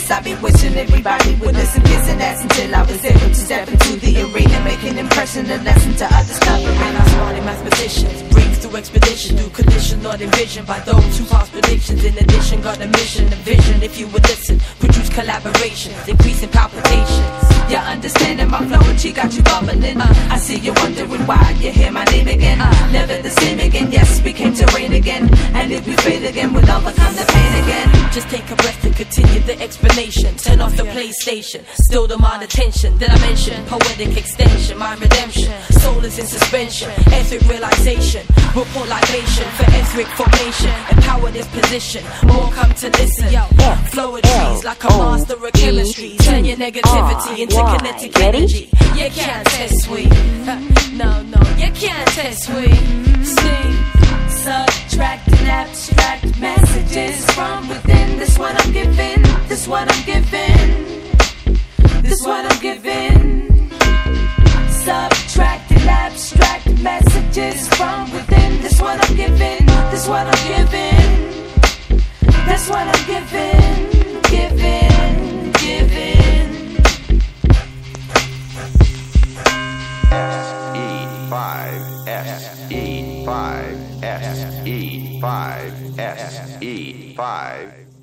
this, I've been wishing everybody would listen, kissing ass until I was able to step into the arena, make an impression, a lesson to others covering. I'm smart in mathematicians, breathe through expedition, through condition, not envisioned by those who pass predictions. In addition, got a mission, a vision. If you would listen, produce collaborations, increasing palpitations. You understanding my flow and she got you bubbling. I see you wondering why you hear my name again. Never the same again, yes, we came to reign again. And if we fade again, we'll overcome the pain again. Just take a breath and continue the explanation. Turn off the PlayStation, still demand attention. Did I mention poetic extension, my redemption? Soul is in suspension, etheric realization. Report libation for etheric formation. Empower this position, more come to listen. Flow of trees like a master of chemistry. Turn your negativity into kinetic energy. You can't test we. No, you can't test we. Sing, subtract and abstract messages from within. This what I'm giving. This what I'm giving. This what I'm giving. Subtract and abstract messages from within. This what I'm giving. This what I'm giving. That's what I'm giving. Giving. E5 S E5 S E5